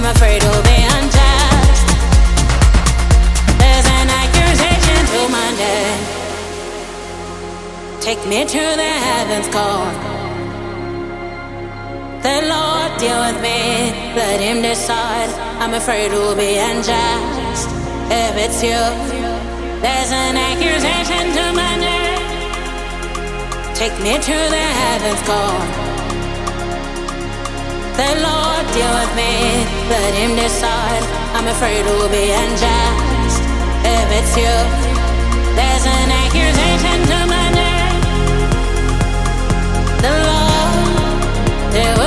I'm afraid to be unjust. There's an accusation to my name. Take me to the heavens call. The Lord deal with me, let him decide. I'm afraid to be unjust. If it's you, there's an accusation to my name. Take me to the heavens call. The Lord deal with me, let him decide. I'm afraid to be unjust. If it's you, there's an accusation to my name. The Lord deal with me.